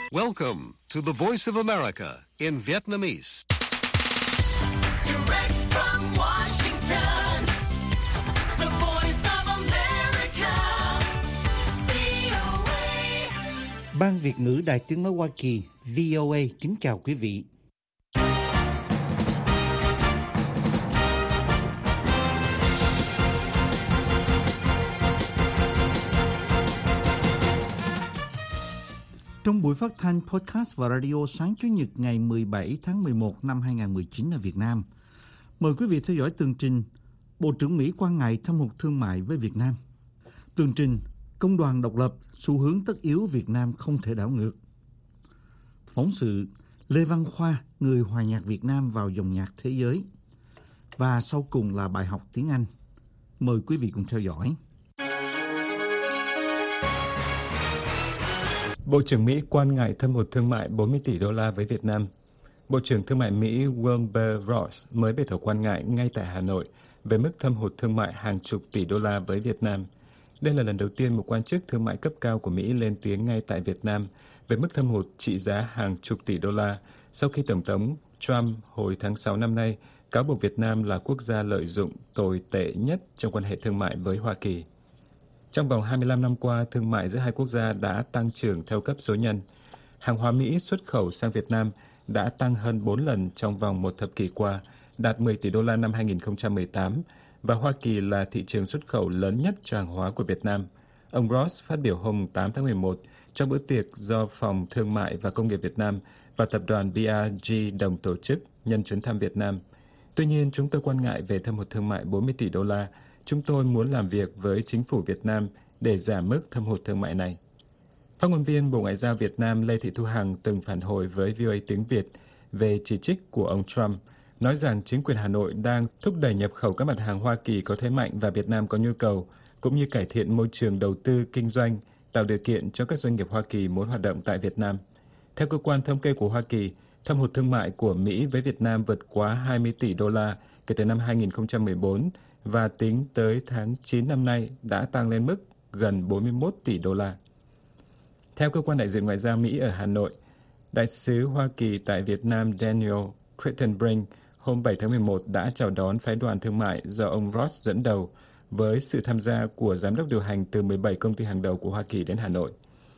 Welcome to the Voice of America in Vietnamese. Direct from Washington, the Voice of America, VOA. Ban Việt ngữ Đài Tiếng nói Hoa Kỳ, VOA kính chào quý vị. Trong buổi phát thanh podcast và radio sáng Chủ nhật ngày 17 tháng 11 năm 2019 ở Việt Nam, mời quý vị theo dõi tường trình Bộ trưởng Mỹ quan ngại thâm hụt thương mại với Việt Nam. Tường trình Công đoàn độc lập, xu hướng tất yếu Việt Nam không thể đảo ngược. Phóng sự Lê Văn Khoa, người hòa nhạc Việt Nam vào dòng nhạc thế giới. Và sau cùng là bài học tiếng Anh. Mời quý vị cùng theo dõi. Bộ trưởng Mỹ quan ngại thâm hụt thương mại 40 tỷ đô la với Việt Nam. Bộ trưởng Thương mại Mỹ Wilbur Ross mới bày tỏ quan ngại ngay tại Hà Nội về mức thâm hụt thương mại hàng chục tỷ đô la với Việt Nam. Đây là lần đầu tiên một quan chức thương mại cấp cao của Mỹ lên tiếng ngay tại Việt Nam về mức thâm hụt trị giá hàng chục tỷ đô la sau khi Tổng thống Trump hồi tháng 6 năm nay cáo buộc Việt Nam là quốc gia lợi dụng tồi tệ nhất trong quan hệ thương mại với Hoa Kỳ. Trong vòng 25 năm qua, thương mại giữa hai quốc gia đã tăng trưởng theo cấp số nhân. Hàng hóa Mỹ xuất khẩu sang Việt Nam đã tăng hơn 4 lần trong vòng một thập kỷ qua, đạt 10 tỷ đô la năm 2018, và Hoa Kỳ là thị trường xuất khẩu lớn nhất cho hàng hóa của Việt Nam. Ông Ross phát biểu hôm 8 tháng 11 trong bữa tiệc do Phòng Thương mại và Công nghiệp Việt Nam và Tập đoàn BRG đồng tổ chức nhân chuyến thăm Việt Nam. Tuy nhiên, chúng tôi quan ngại về thâm hụt thương mại 40 tỷ đô la. Chúng tôi muốn làm việc với chính phủ Việt Nam để giảm mức thâm hụt thương mại này. Phát ngôn viên Bộ Ngoại giao Việt Nam Lê Thị Thu Hằng từng phản hồi với VOA tiếng Việt về chỉ trích của ông Trump, nói rằng chính quyền Hà Nội đang thúc đẩy nhập khẩu các mặt hàng Hoa Kỳ có thế mạnh và Việt Nam có nhu cầu, cũng như cải thiện môi trường đầu tư kinh doanh, tạo điều kiện cho các doanh nghiệp Hoa Kỳ muốn hoạt động tại Việt Nam. Theo cơ quan thống kê của Hoa Kỳ, thâm hụt thương mại của Mỹ với Việt Nam vượt quá 20 tỷ đô la kể từ năm 2014, và tính tới tháng 9 năm nay đã tăng lên mức gần 41 tỷ đô la. Theo cơ quan đại diện ngoại giao Mỹ ở Hà Nội, Đại sứ Hoa Kỳ tại Việt Nam Daniel Crittenbrink hôm 7 tháng 11 đã chào đón phái đoàn thương mại do ông Ross dẫn đầu với sự tham gia của giám đốc điều hành từ 17 công ty hàng đầu của Hoa Kỳ đến Hà Nội.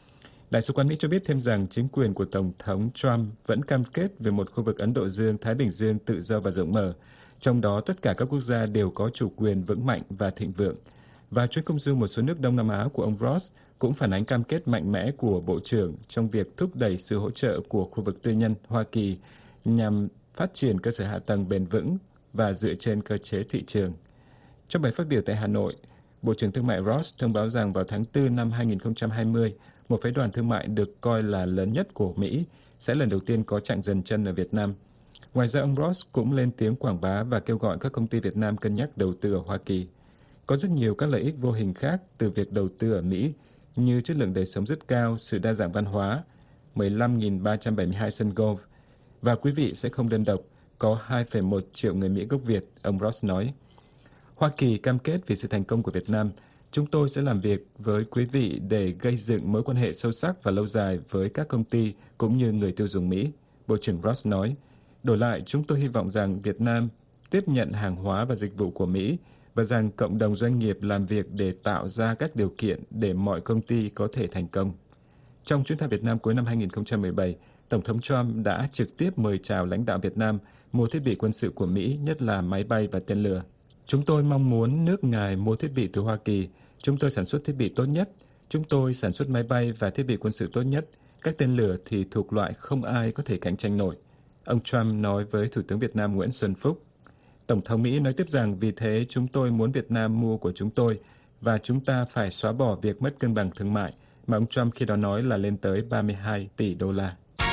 Đại sứ quán Mỹ cho biết thêm rằng chính quyền của Tổng thống Trump vẫn cam kết về một khu vực Ấn Độ Dương-Thái Bình Dương tự do và rộng mở, trong đó tất cả các quốc gia đều có chủ quyền vững mạnh và thịnh vượng. Và chuyến công du một số nước Đông Nam Á của ông Ross cũng phản ánh cam kết mạnh mẽ của Bộ trưởng trong việc thúc đẩy sự hỗ trợ của khu vực tư nhân Hoa Kỳ nhằm phát triển cơ sở hạ tầng bền vững và dựa trên cơ chế thị trường. Trong bài phát biểu tại Hà Nội, Bộ trưởng Thương mại Ross thông báo rằng vào tháng 4 năm 2020, một phái đoàn thương mại được coi là lớn nhất của Mỹ sẽ lần đầu tiên có chặng dừng chân ở Việt Nam. Ngoài ra, ông Ross cũng lên tiếng quảng bá và kêu gọi các công ty Việt Nam cân nhắc đầu tư ở Hoa Kỳ. Có rất nhiều các lợi ích vô hình khác từ việc đầu tư ở Mỹ, như chất lượng đời sống rất cao, sự đa dạng văn hóa, 15.372 sân golf, và quý vị sẽ không đơn độc, có 2,1 triệu người Mỹ gốc Việt, ông Ross nói. Hoa Kỳ cam kết vì sự thành công của Việt Nam. Chúng tôi sẽ làm việc với quý vị để gây dựng mối quan hệ sâu sắc và lâu dài với các công ty cũng như người tiêu dùng Mỹ, Bộ trưởng Ross nói. Đổi lại, chúng tôi hy vọng rằng Việt Nam tiếp nhận hàng hóa và dịch vụ của Mỹ và rằng cộng đồng doanh nghiệp làm việc để tạo ra các điều kiện để mọi công ty có thể thành công. Trong chuyến thăm Việt Nam cuối năm 2017, Tổng thống Trump đã trực tiếp mời chào lãnh đạo Việt Nam mua thiết bị quân sự của Mỹ, nhất là máy bay và tên lửa. Chúng tôi mong muốn nước Ngài mua thiết bị từ Hoa Kỳ. Chúng tôi sản xuất thiết bị tốt nhất. Chúng tôi sản xuất máy bay và thiết bị quân sự tốt nhất. Các tên lửa thì thuộc loại không ai có thể cạnh tranh nổi. Ông Trump nói với Thủ tướng Việt Nam Nguyễn Xuân Phúc. Tổng thống Mỹ nói tiếp rằng vì thế chúng tôi muốn Việt Nam mua của chúng tôi và chúng ta phải xóa bỏ việc mất cân bằng thương mại mà ông Trump khi đó nói là lên tới 32 tỷ đô la.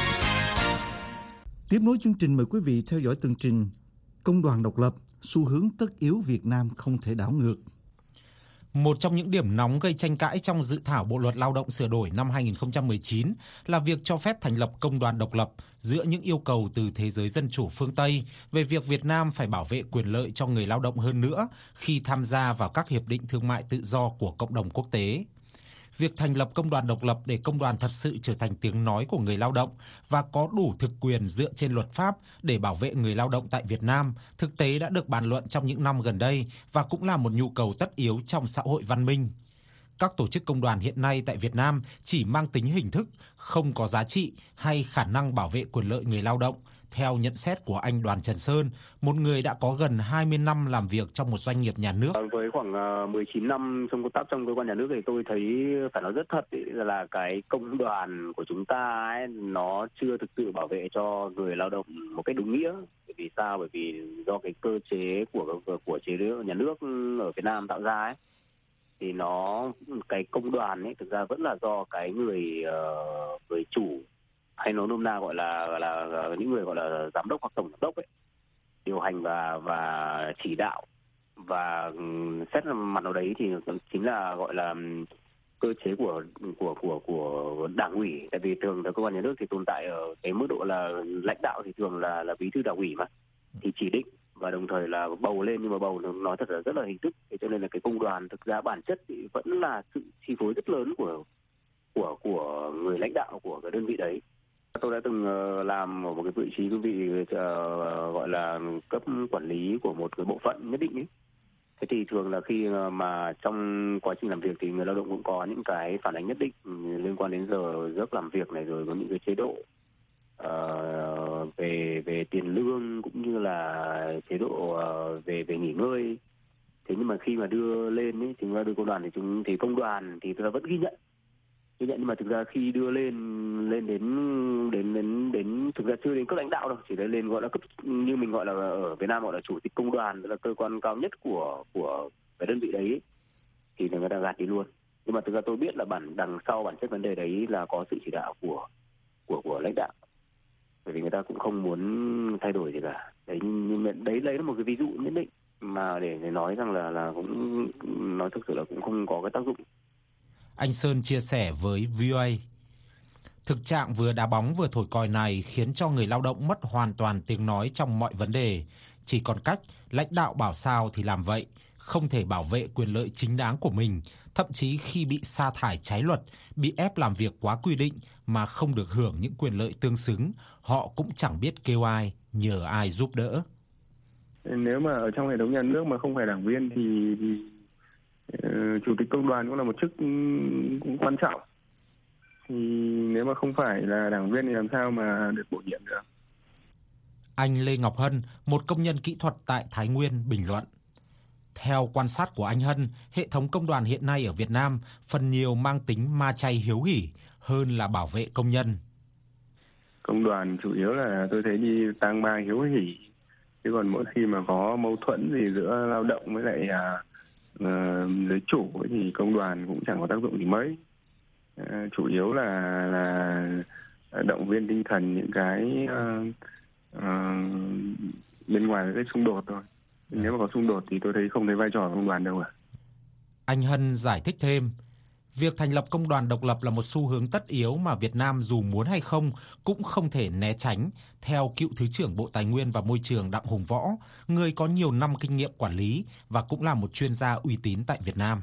Tiếp nối chương trình, mời quý vị theo dõi tường trình Công đoàn độc lập, xu hướng tất yếu Việt Nam không thể đảo ngược. Một trong những điểm nóng gây tranh cãi trong dự thảo Bộ luật Lao động sửa đổi năm 2019 là việc cho phép thành lập công đoàn độc lập giữa những yêu cầu từ thế giới dân chủ phương Tây về việc Việt Nam phải bảo vệ quyền lợi cho người lao động hơn nữa khi tham gia vào các hiệp định thương mại tự do của cộng đồng quốc tế. Việc thành lập công đoàn độc lập để công đoàn thật sự trở thành tiếng nói của người lao động và có đủ thực quyền dựa trên luật pháp để bảo vệ người lao động tại Việt Nam thực tế đã được bàn luận trong những năm gần đây và cũng là một nhu cầu tất yếu trong xã hội văn minh. Các tổ chức công đoàn hiện nay tại Việt Nam chỉ mang tính hình thức, không có giá trị hay khả năng bảo vệ quyền lợi người lao động, theo nhận xét của anh Đoàn Trần Sơn, một người đã có gần 20 năm làm việc trong một doanh nghiệp nhà nước. Với khoảng 19 năm trong công tác trong cơ quan nhà nước thì tôi thấy phải nói rất thật là cái công đoàn của chúng ta ấy, nó chưa thực sự bảo vệ cho người lao động một cách đúng nghĩa. Vì sao? Bởi vì do cái cơ chế của chế độ nhà nước ở Việt Nam tạo ra ấy, thì cái công đoàn ấy thực ra vẫn là do cái người chủ, hay nói nôm na gọi là những người gọi là giám đốc hoặc tổng giám đốc ấy, điều hành và chỉ đạo, và xét mặt nào đấy thì chính là gọi là cơ chế của đảng ủy. Tại vì thường là cơ quan nhà nước thì tồn tại ở cái mức độ là lãnh đạo thì thường là bí thư đảng ủy mà, thì chỉ định và đồng thời là bầu lên, nhưng mà bầu nói thật là rất là hình thức. Thế cho nên là cái công đoàn thực ra bản chất thì vẫn là sự chi phối rất lớn của người lãnh đạo của cái đơn vị đấy. Tôi đã từng làm ở một cái vị trí cương vị gọi là cấp quản lý của một cái bộ phận nhất định ấy. Thế thì thường là khi mà trong quá trình làm việc thì người lao động cũng có những cái phản ánh nhất định liên quan đến giờ giấc làm việc này, rồi có những cái chế độ về tiền lương cũng như là chế độ về nghỉ ngơi. Thế nhưng mà khi mà đưa lên ấy, thì đưa công đoàn thì công đoàn thì tôi vẫn ghi nhận, nhưng mà thực ra khi đưa lên đến thực ra chưa đến cấp lãnh đạo đâu, chỉ lên gọi là cấp, như mình gọi là ở Việt Nam gọi là chủ tịch công đoàn, là cơ quan cao nhất của cái đơn vị đấy, thì người ta gạt đi luôn. Nhưng mà thực ra tôi biết là đằng sau bản chất vấn đề đấy là có sự chỉ đạo của lãnh đạo, bởi vì người ta cũng không muốn thay đổi gì cả. Đấy, nhưng mà đấy là một cái ví dụ nhất định mà để nói rằng là cũng nói thực sự là cũng không có cái tác dụng. Anh Sơn chia sẻ với VOA, thực trạng vừa đá bóng vừa thổi còi này khiến cho người lao động mất hoàn toàn tiếng nói trong mọi vấn đề. Chỉ còn cách lãnh đạo bảo sao thì làm vậy, không thể bảo vệ quyền lợi chính đáng của mình, thậm chí khi bị sa thải trái luật, bị ép làm việc quá quy định mà không được hưởng những quyền lợi tương xứng, họ cũng chẳng biết kêu ai, nhờ ai giúp đỡ. Nếu mà ở trong hệ thống nhà nước mà không phải đảng viên thì chủ tịch công đoàn cũng là một chức cũng quan trọng. Thì nếu mà không phải là đảng viên thì làm sao mà được bổ nhiệm được? Anh Lê Ngọc Hân, một công nhân kỹ thuật tại Thái Nguyên, bình luận. Theo quan sát của anh Hân, hệ thống công đoàn hiện nay ở Việt Nam phần nhiều mang tính ma chay hiếu hỉ hơn là bảo vệ công nhân. Công đoàn chủ yếu là tôi thấy đi tang ma hiếu hỉ. Chứ còn mỗi khi mà có mâu thuẫn gì giữa lao động với lại giới chủ thì công đoàn cũng chẳng có tác dụng gì mấy. Chủ yếu là động viên tinh thần những cái bên ngoài cái xung đột thôi. Nếu mà có xung đột thì tôi thấy không thấy vai trò của công đoàn đâu cả. Anh Hân giải thích thêm, việc thành lập công đoàn độc lập là một xu hướng tất yếu mà Việt Nam dù muốn hay không cũng không thể né tránh, theo cựu Thứ trưởng Bộ Tài nguyên và Môi trường Đặng Hùng Võ, người có nhiều năm kinh nghiệm quản lý và cũng là một chuyên gia uy tín tại Việt Nam.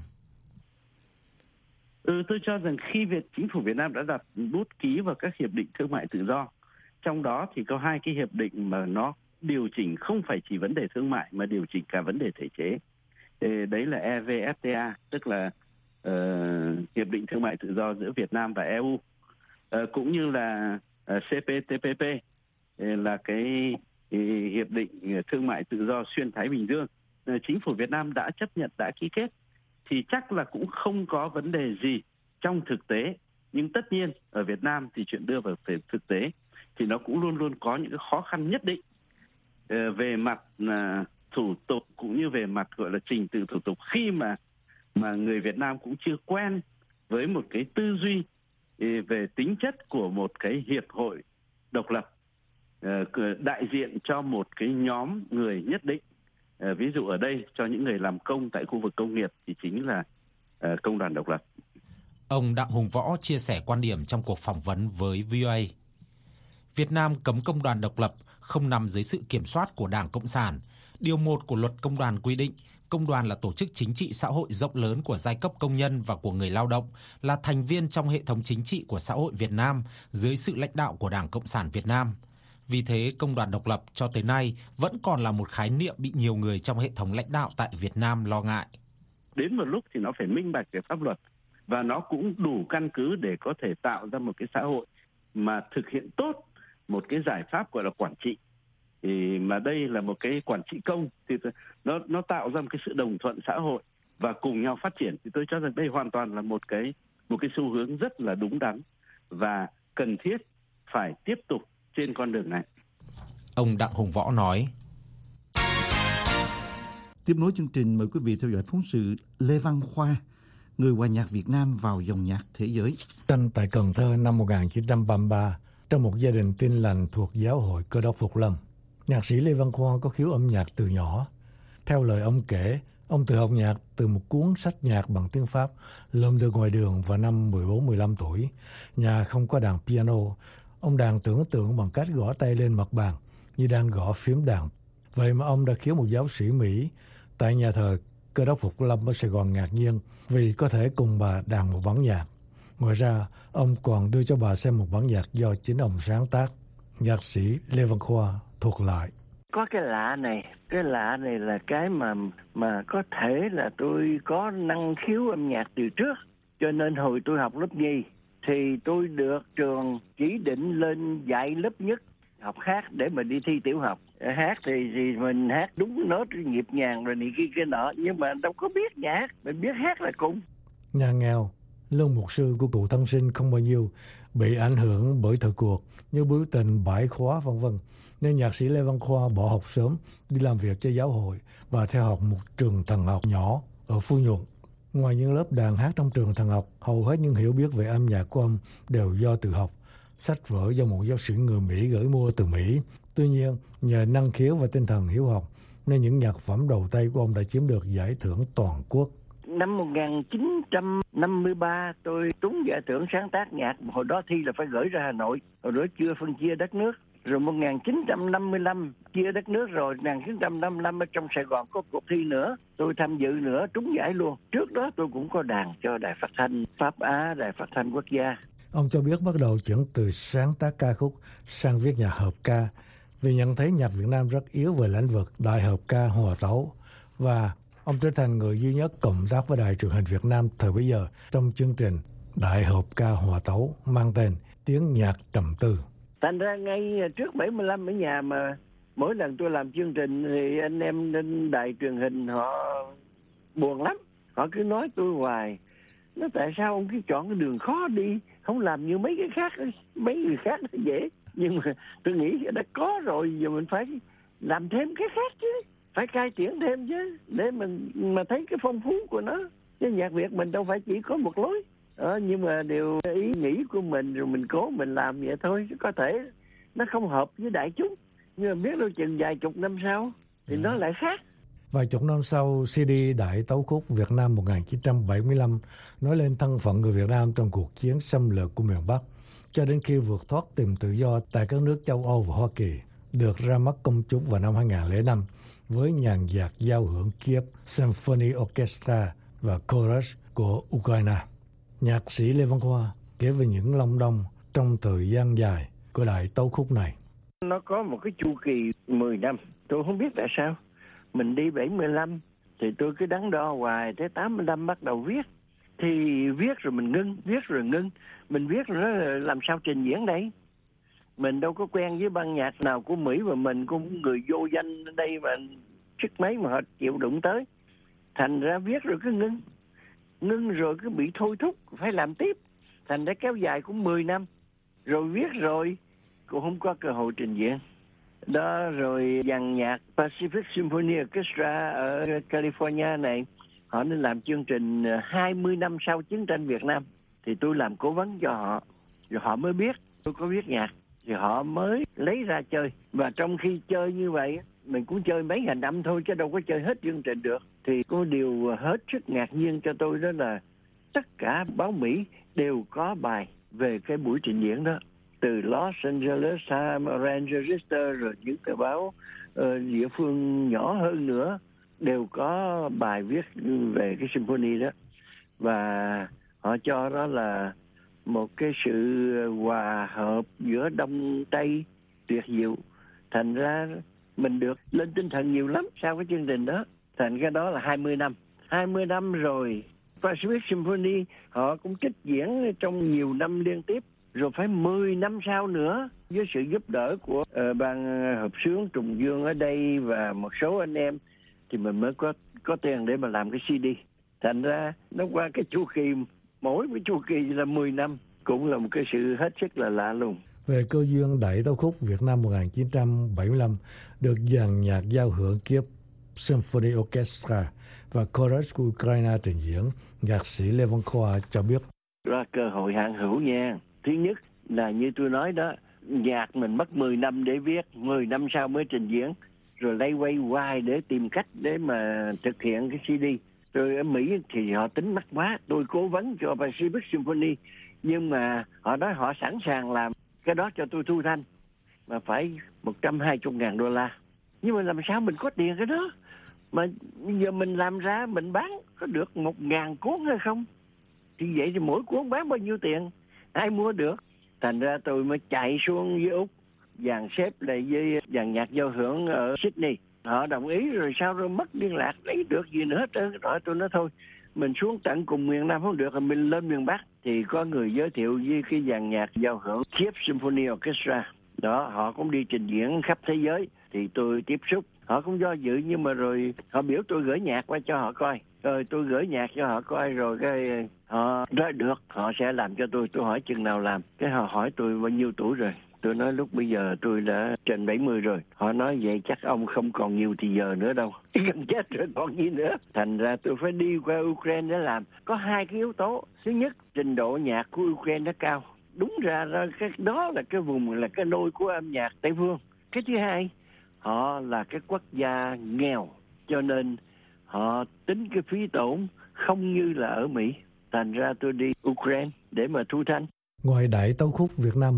Tôi cho rằng khi chính phủ Việt Nam đã đặt bút ký vào các hiệp định thương mại tự do, trong đó thì có 2 cái hiệp định mà nó điều chỉnh không phải chỉ vấn đề thương mại mà điều chỉnh cả vấn đề thể chế. Đấy là EVFTA, tức là hiệp định thương mại tự do giữa Việt Nam và EU, cũng như là CPTPP, là cái hiệp định thương mại tự do xuyên Thái Bình Dương. Chính phủ Việt Nam đã chấp nhận, đã ký kết, thì chắc là cũng không có vấn đề gì trong thực tế. Nhưng tất nhiên ở Việt Nam thì chuyện đưa vào thực tế thì nó cũng luôn luôn có những cái khó khăn nhất định về mặt thủ tục cũng như về mặt gọi là trình tự thủ tục, khi mà người Việt Nam cũng chưa quen với một cái tư duy về tính chất của một cái hiệp hội độc lập đại diện cho một cái nhóm người nhất định. Ví dụ ở đây cho những người làm công tại khu vực công nghiệp thì chính là công đoàn độc lập. Ông Đặng Hùng Võ chia sẻ quan điểm trong cuộc phỏng vấn với VOA. Việt Nam cấm công đoàn độc lập không nằm dưới sự kiểm soát của Đảng Cộng sản. Điều 1 của luật công đoàn quy định công đoàn là tổ chức chính trị xã hội rộng lớn của giai cấp công nhân và của người lao động, là thành viên trong hệ thống chính trị của xã hội Việt Nam dưới sự lãnh đạo của Đảng Cộng sản Việt Nam. Vì thế, công đoàn độc lập cho tới nay vẫn còn là một khái niệm bị nhiều người trong hệ thống lãnh đạo tại Việt Nam lo ngại. Đến một lúc thì nó phải minh bạch về pháp luật và nó cũng đủ căn cứ để có thể tạo ra một cái xã hội mà thực hiện tốt một cái giải pháp gọi là quản trị. Thì mà đây là một cái quản trị công thì nó tạo ra một cái sự đồng thuận xã hội và cùng nhau phát triển. Thì tôi cho rằng đây hoàn toàn là một cái xu hướng rất là đúng đắn và cần thiết phải tiếp tục trên con đường này. Ông Đặng Hùng Võ nói. Tiếp nối chương trình, mời quý vị theo dõi phóng sự Lê Văn Khoa, người hòa nhạc Việt Nam vào dòng nhạc thế giới. Sinh tại Cần Thơ năm 1933 trong một gia đình tin lành thuộc giáo hội Cơ đốc Phục Lâm. Nhạc sĩ Lê Văn Khoa có khiếu âm nhạc từ nhỏ. Theo lời ông kể, ông tự học nhạc từ một cuốn sách nhạc bằng tiếng Pháp lượm được ngoài đường vào năm 14-15 tuổi. Nhà không có đàn piano, ông đàn tưởng tượng bằng cách gõ tay lên mặt bàn như đang gõ phím đàn. Vậy mà ông đã khiến một giáo sĩ Mỹ tại nhà thờ Cơ đốc Phục Lâm ở Sài Gòn ngạc nhiên vì có thể cùng bà đàn một bản nhạc. Ngoài ra, ông còn đưa cho bà xem một bản nhạc do chính ông sáng tác. Nhạc sĩ Lê Văn Khoa thuật lại. Có cái lạ này là cái mà có thể là tôi có năng khiếu âm nhạc từ trước. Cho nên hồi tôi học lớp nhì thì tôi được trường chỉ định lên dạy lớp nhất học hát để mà đi thi tiểu học. Hát thì mình hát đúng nốt nhịp nhàng rồi này kia nọ, nhưng mà đâu có biết nhạc, mình biết hát là cùng. Nhà nghèo, lương mục sư của cụ thân sinh không bao nhiêu, bị ảnh hưởng bởi thời cuộc như biểu tình, bãi khóa v.v. Nên nhạc sĩ Lê Văn Khoa bỏ học sớm, đi làm việc cho giáo hội và theo học một trường thần học nhỏ ở Phú Nhuận. Ngoài những lớp đàn hát trong trường thần học, hầu hết những hiểu biết về âm nhạc của ông đều do tự học. Sách vở do một giáo sĩ người Mỹ gửi mua từ Mỹ. Tuy nhiên, nhờ năng khiếu và tinh thần hiếu học, nên những nhạc phẩm đầu tay của ông đã chiếm được giải thưởng toàn quốc. Năm 1953 tôi trúng giải thưởng sáng tác nhạc, hồi đó thi là phải gửi ra Hà Nội, hồi đó chưa phân chia đất nước. Rồi 1955 chia đất nước rồi, 1955 ở trong Sài Gòn có cuộc thi nữa, tôi tham dự nữa, trúng giải luôn. Trước đó tôi cũng có đàn cho Đài Phát thanh Pháp Á, Đài Phát thanh Quốc gia. Ông cho biết bắt đầu chuyển từ sáng tác ca khúc sang viết nhạc hợp ca vì nhận thấy nhạc Việt Nam rất yếu về lĩnh vực đại hợp ca hòa tấu, và ông trở thành người duy nhất cộng tác với Đài Truyền hình Việt Nam thời bấy giờ trong chương trình đại hợp ca hòa tấu mang tên Tiếng nhạc trầm tư. Thành ra ngay trước 75 ở nhà mà mỗi lần tôi làm chương trình thì anh em lên đài truyền hình họ buồn lắm. Họ cứ nói tôi hoài. Nó tại sao ông cứ chọn cái đường khó đi, không làm như mấy cái khác, mấy người khác nó dễ. Nhưng mà tôi nghĩ đã có rồi, giờ mình phải làm thêm cái khác chứ. Phải cải tiến thêm chứ, để mình mà thấy cái phong phú của nó. Chứ nhạc Việt mình đâu phải chỉ có một lối. Nhưng mà điều ý nghĩ của mình rồi mình cố mình làm vậy thôi, chứ có thể nó không hợp với đại chúng, nhưng mà biết đâu chừng vài chục năm sau thì nó lại khác. Vài chục năm sau, CD Đại Tấu Khúc Việt Nam 1975 nói lên thân phận người Việt Nam trong cuộc chiến xâm lược của miền Bắc, cho đến khi vượt thoát tìm tự do tại các nước châu Âu và Hoa Kỳ, được ra mắt công chúng vào năm 2005 với nhạc nhạc giao hưởng Kiev Symphony Orchestra và Chorus của Ukraine. Nhạc sĩ Lê Văn Khoa kể về những long đong trong thời gian dài của Đại Tấu Khúc này. Nó có một cái chu kỳ 10 năm, tôi không biết tại sao. Mình đi 75 thì tôi cứ đắn đo hoài, tới 85 bắt đầu viết. Thì viết rồi mình ngưng, viết rồi ngưng. Mình viết rồi làm sao trình diễn đây? Mình đâu có quen với ban nhạc nào của Mỹ mà mình cũng người vô danh ở đây mà sức mấy mà họ chịu đụng tới. Thành ra viết rồi cứ ngưng. Ngưng rồi cứ bị thôi thúc, phải làm tiếp. Thành ra kéo dài cũng 10 năm. Rồi viết rồi, cũng không có cơ hội trình diễn. Đó rồi dàn nhạc Pacific Symphony Orchestra ở California này, họ nên làm chương trình 20 năm sau chiến tranh Việt Nam. Thì tôi làm cố vấn cho họ, rồi họ mới biết tôi có viết nhạc. Thì họ mới lấy ra chơi. Và trong khi chơi như vậy, mình cũng chơi mấy ngàn năm thôi chứ đâu có chơi hết chương trình được. Thì có điều hết sức ngạc nhiên cho tôi đó là tất cả báo Mỹ đều có bài về cái buổi trình diễn đó. Từ Los Angeles Times, Orange Register, rồi những tờ báo địa phương nhỏ hơn nữa đều có bài viết về cái symphony đó, và họ cho đó là một cái sự hòa hợp giữa Đông Tây tuyệt diệu. Thành ra mình được lên tinh thần nhiều lắm sau cái chương trình đó. Thành cái đó là 20 năm rồi. Pacific Symphony họ cũng trích diễn trong nhiều năm liên tiếp, rồi phải 10 năm sau nữa với sự giúp đỡ của ban hợp xướng Trùng Dương ở đây và một số anh em thì mình mới có tiền để mà làm cái CD. Thành ra nó qua cái chu kỳ, mỗi cái chu kỳ là 10 năm, cũng là một cái sự hết sức là lạ lùng. Về cơ duyên đẩy tấu khúc Việt Nam 1975 được dàn nhạc giao hưởng Kiev Symphony Orchestra và Chorus của Ukraine trình diễn, nhạc sĩ Lê Văn Khoa cho biết. Ra cơ hội hạn hữu nha. Thứ nhất là như tôi nói đó, nhạc mình mất 10 năm để viết, 10 năm sau mới trình diễn, rồi lay quay hoài để tìm cách để mà thực hiện cái CD. Rồi ở Mỹ thì họ tính mắc quá, tôi cố vấn cho Pacific Symphony, nhưng mà họ nói họ sẵn sàng làm cái đó cho tôi thu thanh, mà phải $120,000. Nhưng mà làm sao mình có tiền cái đó? Mà bây giờ mình làm ra mình bán có được 1.000 cuốn hay không? Thì vậy thì mỗi cuốn bán bao nhiêu tiền? Ai mua được? Thành ra tôi mới chạy xuống với Úc, dàn xếp lại với dàn nhạc giao hưởng ở Sydney. Họ đồng ý rồi sao rồi mất liên lạc, lấy được gì nữa hết trơn. Rồi tôi nói thôi, mình xuống tận cùng miền Nam không được, mình lên miền Bắc. Thì có người giới thiệu với cái dàn nhạc giao hưởng Kiev Symphony Orchestra. Đó, họ cũng đi trình diễn khắp thế giới. Thì tôi tiếp xúc, họ cũng do dự, nhưng mà rồi họ biểu tôi gửi nhạc qua cho họ coi. Rồi tôi gửi nhạc cho họ coi, rồi cái họ nói được, họ sẽ làm cho tôi. Tôi hỏi chừng nào làm, cái họ hỏi tôi bao nhiêu tuổi rồi. Tôi nói lúc bây giờ tôi đã trên 70 rồi. Họ nói vậy chắc ông không còn nhiều thì giờ nữa đâu. Gần chết rồi còn gì nữa. Thành ra tôi phải đi qua Ukraine để làm. Có hai cái yếu tố. Thứ nhất, trình độ nhạc của Ukraine nó cao. Đúng ra cái đó là cái vùng, là cái nôi của âm nhạc Tây Phương. Cái thứ hai, họ là cái quốc gia nghèo, cho nên họ tính cái phí tổn không như là ở Mỹ. Thành ra tôi đi Ukraine để mà thu thanh. Ngoài đẩy tấu khúc Việt Nam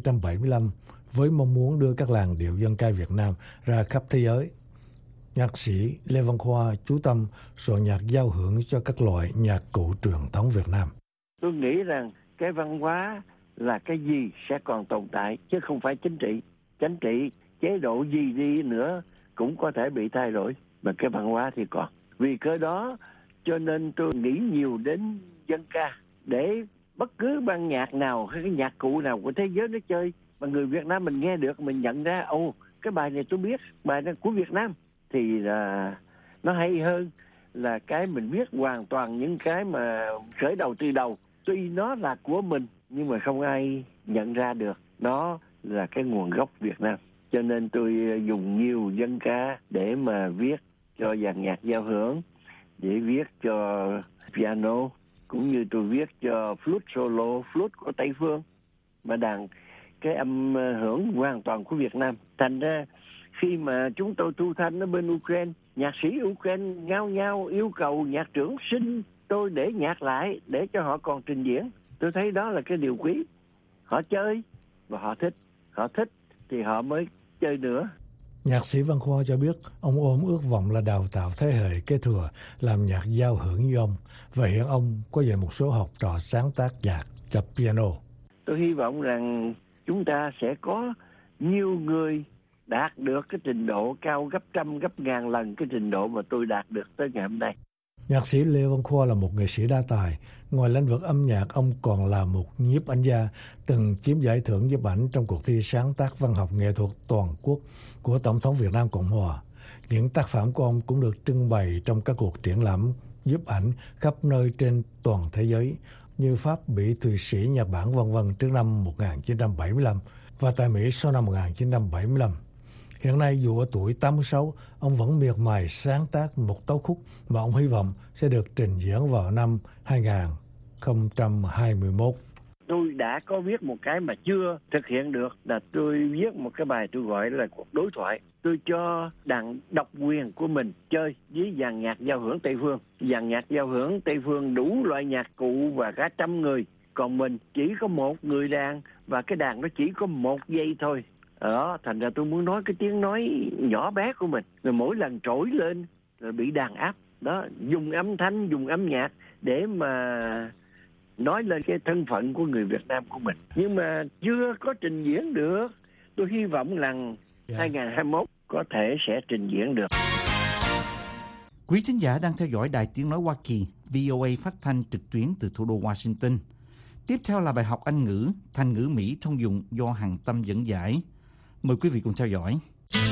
1975 với mong muốn đưa các làn điệu dân ca Việt Nam ra khắp thế giới, nhạc sĩ Lê Văn Khoa chú tâm soạn nhạc giao hưởng cho các loại nhạc cụ truyền thống Việt Nam. Tôi nghĩ rằng cái văn hóa là cái gì sẽ còn tồn tại, chứ không phải chính trị. Chính trị, chế độ gì đi nữa cũng có thể bị thay đổi, mà cái văn hóa thì còn. Vì cái đó cho nên tôi nghĩ nhiều đến dân ca, để bất cứ ban nhạc nào hay cái nhạc cụ nào của thế giới nó chơi mà người Việt Nam mình nghe được, mình nhận ra cái bài này tôi biết, bài này của Việt Nam, thì là nó hay hơn là cái mình viết hoàn toàn những cái mà khởi đầu từ đầu. Tuy nó là của mình nhưng mà không ai nhận ra được nó là cái nguồn gốc Việt Nam. Cho nên tôi dùng nhiều dân ca để mà viết cho dàn nhạc giao hưởng, để viết cho piano, cũng như tôi viết cho flute solo, flute của Tây Phương, mà đàn cái âm hưởng hoàn toàn của Việt Nam. Thành ra khi mà chúng tôi thu thanh ở bên Ukraine, nhạc sĩ Ukraine ngao ngao yêu cầu nhạc trưởng xin tôi để nhạc lại để cho họ còn trình diễn. Tôi thấy đó là cái điều quý. Họ chơi và họ thích thì họ mới chơi nữa. Nhạc sĩ Văn Khoa cho biết ông ôm ước vọng là đào tạo thế hệ kế thừa làm nhạc giao hưởng như ông, và hiện ông có dạy một số học trò sáng tác nhạc cho piano. Tôi hy vọng rằng chúng ta sẽ có nhiều người đạt được cái trình độ cao gấp trăm, gấp ngàn lần cái trình độ mà tôi đạt được tới ngày hôm nay. Nhạc sĩ Lê Văn Khoa là một nghệ sĩ đa tài. Ngoài lĩnh vực âm nhạc, ông còn là một nhiếp ảnh gia, từng chiếm giải thưởng nhiếp ảnh trong cuộc thi sáng tác văn học nghệ thuật toàn quốc của Tổng thống Việt Nam Cộng Hòa. Những tác phẩm của ông cũng được trưng bày trong các cuộc triển lãm nhiếp ảnh khắp nơi trên toàn thế giới như Pháp, Bỉ, Thụy Sĩ, Nhật Bản v.v. trước năm 1975 và tại Mỹ sau năm 1975. Hiện nay dù ở tuổi 86, ông vẫn miệt mài sáng tác một tấu khúc mà ông hy vọng sẽ được trình diễn vào năm 2021. Tôi đã có viết một cái mà chưa thực hiện được, là tôi viết một cái bài tôi gọi là cuộc đối thoại. Tôi cho đàn độc quyền của mình chơi với dàn nhạc giao hưởng Tây Phương. Dàn nhạc giao hưởng Tây Phương đủ loại nhạc cụ và cả trăm người. Còn mình chỉ có một người đàn và cái đàn nó chỉ có một dây thôi. Đó, thành ra tôi muốn nói cái tiếng nói nhỏ bé của mình. Rồi mỗi lần trỗi lên rồi bị đàn áp. Đó, dùng âm thanh, dùng âm nhạc để mà nói lên cái thân phận của người Việt Nam của mình. Nhưng mà chưa có trình diễn được. Tôi hy vọng rằng 2021 có thể sẽ trình diễn được. Quý thính giả đang theo dõi Đài Tiếng Nói Hoa Kỳ, VOA phát thanh trực tuyến từ thủ đô Washington. Tiếp theo là bài học Anh ngữ, thành ngữ Mỹ thông dụng do Hằng Tâm dẫn giải. Mời quý vị cùng theo dõi.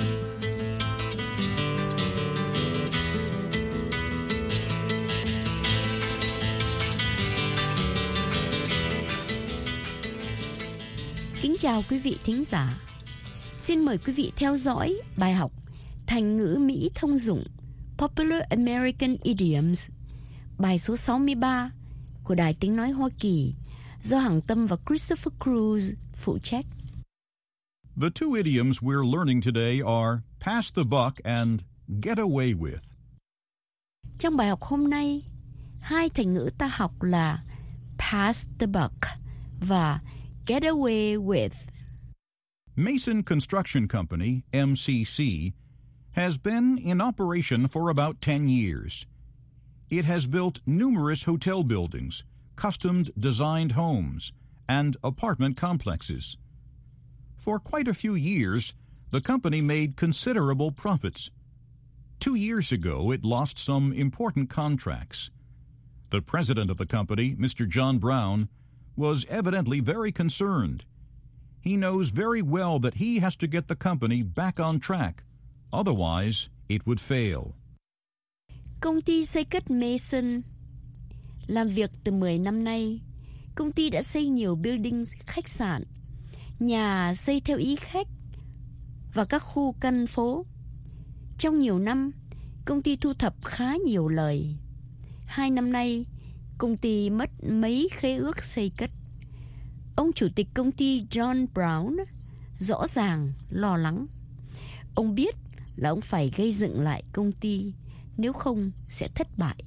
Kính chào quý vị thính giả. Xin mời quý vị theo dõi bài học Thành ngữ Mỹ thông dụng Popular American Idioms, bài số 63 của Đài Tiếng Nói Hoa Kỳ do Hằng Tâm và Christopher Cruz phụ trách. The two idioms we're learning today are pass the buck and get away with. Trong bài học hôm nay, hai thành ngữ ta học là pass the buck và get away with. Mason Construction Company, MCC, has been in operation for about 10 years. It has built numerous hotel buildings, custom-designed homes, and apartment complexes. For quite a few years, the company made considerable profits. 2 years ago, it lost some important contracts. The president of the company, Mr. John Brown, was evidently very concerned. He knows very well that he has to get the company back on track. Otherwise, it would fail. Công ty xây cất Mason làm việc từ 10 năm nay. Công ty đã xây nhiều buildings, khách sạn, nhà xây theo ý khách và các khu căn phố. Trong nhiều năm, công ty thu thập khá nhiều lời. 2 năm nay, công ty mất mấy khế ước xây cất. Ông chủ tịch công ty John Brown rõ ràng lo lắng. Ông biết là ông phải gây dựng lại công ty, nếu không sẽ thất bại.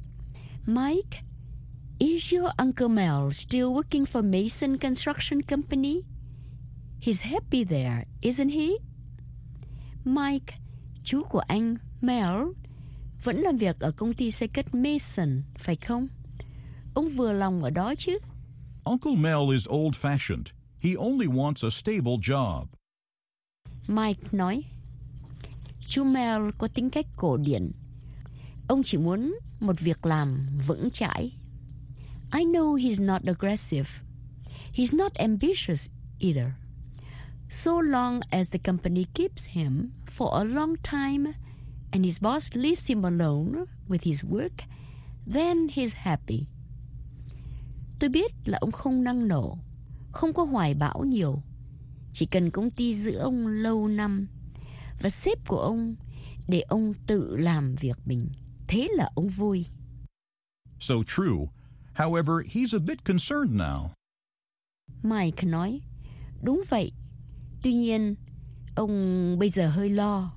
Mike, is your Uncle Mel still working for Mason Construction Company? He's happy there, isn't he? Mike, chú của anh, Mel, vẫn làm việc ở công ty xây cất Mason, phải không? Ông vừa lòng ở đó chứ? Uncle Mel is old-fashioned. He only wants a stable job. Mike nói, chú Mel có tính cách cổ điển. Ông chỉ muốn một việc làm vững chãi. I know he's not aggressive. He's not ambitious either. So long as the company keeps him for a long time and his boss leaves him alone with his work, then he's happy. Tôi biết là ông không năng nổ, không có hoài bão nhiều. Chỉ cần công ty giữ ông lâu năm và sếp của ông để ông tự làm việc mình, thế là ông vui. So true. However, he's a bit concerned now. Mike nói, đúng vậy. Tuy nhiên, ông bây giờ hơi lo.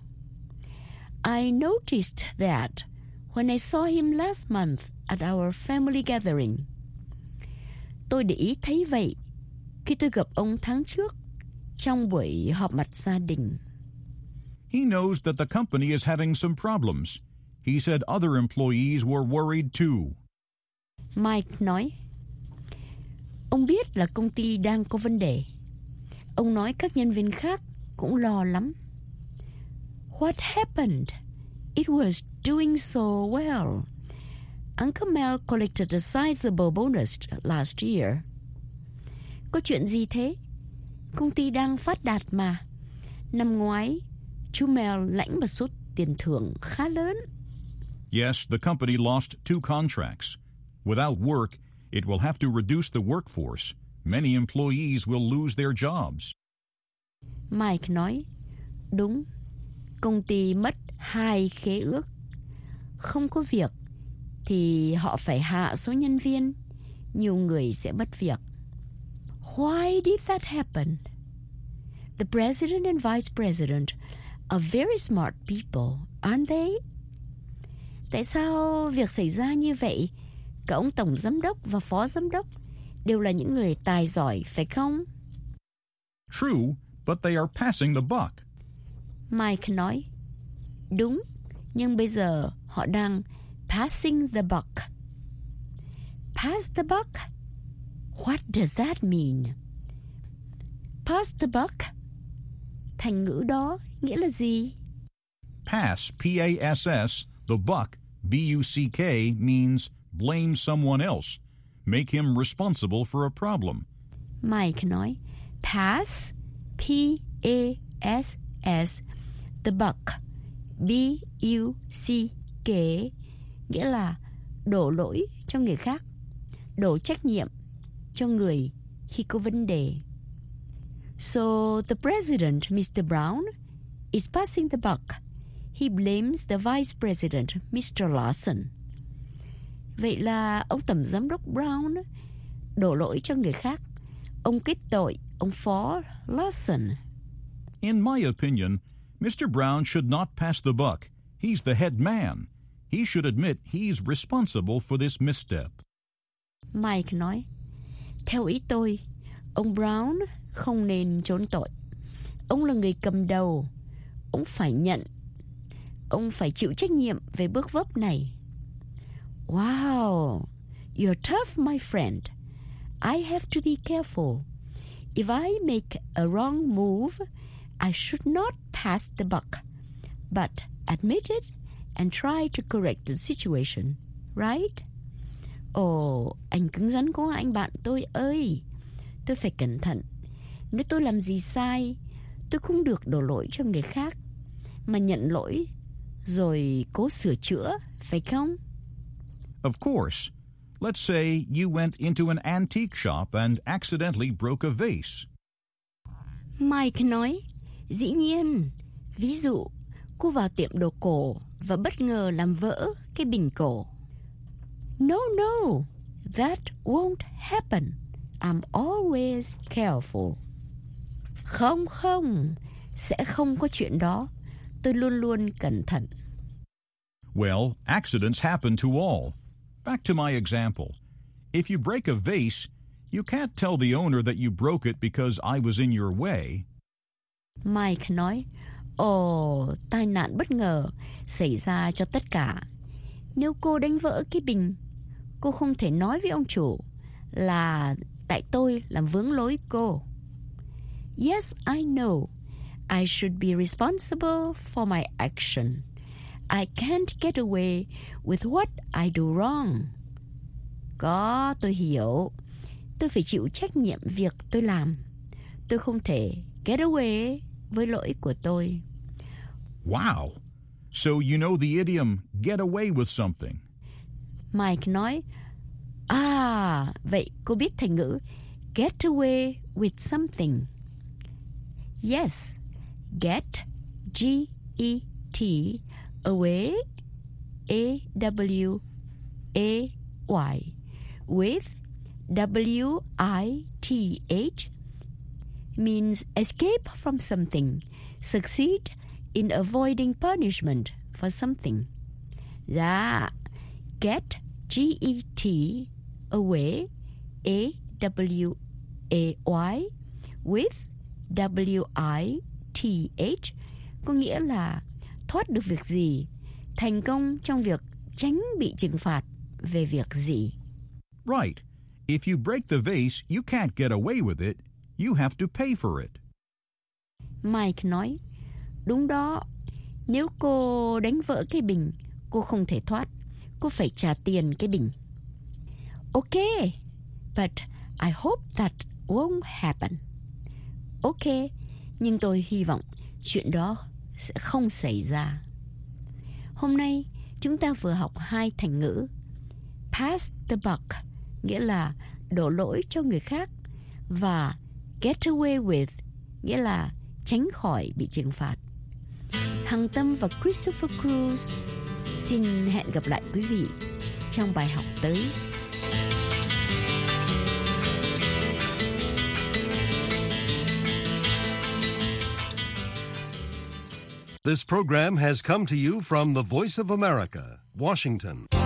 I noticed that when I saw him last month at our family gathering. Tôi để ý thấy vậy khi tôi gặp ông tháng trước trong buổi họp mặt gia đình. He knows that the company is having some problems. He said other employees were worried too. Mike nói, ông biết là công ty đang có vấn đề. Ông nói các nhân viên khác cũng lo lắm. What happened? It was doing so well. Uncle Mel collected a sizable bonus last year. Có chuyện gì thế? Công ty đang phát đạt mà. Năm ngoái, chú Mel lãnh một số tiền thưởng khá lớn. Yes, the company lost 2 contracts. Without work, it will have to reduce the workforce. Many employees will lose their jobs. Mike nói, đúng, công ty mất 2 khế ước. Không có việc thì họ phải hạ số nhân viên, nhiều người sẽ mất việc. Why did that happen? The president and vice president are very smart people, aren't they? Tại sao việc xảy ra như vậy? Cả ông tổng giám đốc và phó giám đốc đều là những người tài giỏi, phải không? True, but they are passing the buck. Mike nói, đúng, Nhưng bây giờ họ đang passing the buck. Pass the buck? What does that mean? Pass the buck? Thành ngữ đó nghĩa là gì? Pass, P-A-S-S, the buck, B-U-C-K, means blame someone else. Make him responsible for a problem. Mike nói, pass, P-A-S-S, the buck, B-U-C-K, nghĩa là đổ lỗi cho người khác, đổ trách nhiệm cho người khi có vấn đề. So the president, Mr. Brown, is passing the buck. He blames the vice president, Mr. Lawson. Vậy là ông tổng giám đốc Brown đổ lỗi cho người khác. Ông kết tội ông phó Lawson. In my opinion, Mr. Brown should not pass the buck. He's the head man. He should admit he's responsible for this misstep. Mike nói, theo ý tôi, ông Brown không nên trốn tội. Ông là người cầm đầu. Ông phải nhận. Ông phải chịu trách nhiệm về bước vấp này. Wow, you're tough, my friend. I have to be careful. If I make a wrong move, I should not pass the buck, but admit it and try to correct the situation, right? Ồ, anh cứng rắn quá anh bạn tôi ơi. Tôi phải cẩn thận. Nếu tôi làm gì sai, tôi không được đổ lỗi cho người khác, mà nhận lỗi rồi cố sửa chữa, phải không? Of course. Let's say you went into an antique shop and accidentally broke a vase. Mike nói, dĩ nhiên. Ví dụ, cô vào tiệm đồ cổ và bất ngờ làm vỡ cái bình cổ. No, that won't happen. I'm always careful. Không, sẽ không có chuyện đó. Tôi luôn luôn cẩn thận. Well, accidents happen to all. Back to my example. If you break a vase, you can't tell the owner that you broke it because I was in your way. Mike nói, ồ, tai nạn bất ngờ xảy ra cho tất cả. Nếu cô đánh vỡ cái bình, cô không thể nói với ông chủ là tại tôi làm vướng lối cô. Yes, I know. I should be responsible for my action. I can't get away with what I do wrong. Có, tôi hiểu. Tôi phải chịu trách nhiệm việc tôi làm. Tôi không thể get away với lỗi của tôi. Wow. So you know the idiom, get away with something. Mike nói, vậy cô biết thành ngữ get away with something. Yes, get, G-E-T, away, A-W-A-Y, with, W-I-T-H, means escape from something, succeed in avoiding punishment for something. Get, G-E-T, away, A-W-A-Y, with, W-I-T-H, có nghĩa là thoát được việc gì, thành công trong việc tránh bị trừng phạt về việc gì. Right. If you break the vase, you can't get away with it. You have to pay for it. Mike nói, đúng đó. Nếu cô đánh vỡ cái bình, cô không thể thoát. Cô phải trả tiền cái bình. Okay, but I hope that won't happen. Ok, nhưng tôi hy vọng chuyện đó sẽ không xảy ra. Hôm nay, chúng ta vừa học 2 thành ngữ. Pass the buck, nghĩa là đổ lỗi cho người khác, và get away with, nghĩa là tránh khỏi bị trừng phạt. Hằng Tâm và Christopher Cruz xin hẹn gặp lại quý vị trong bài học tới. This program has come to you from the Voice of America, Washington.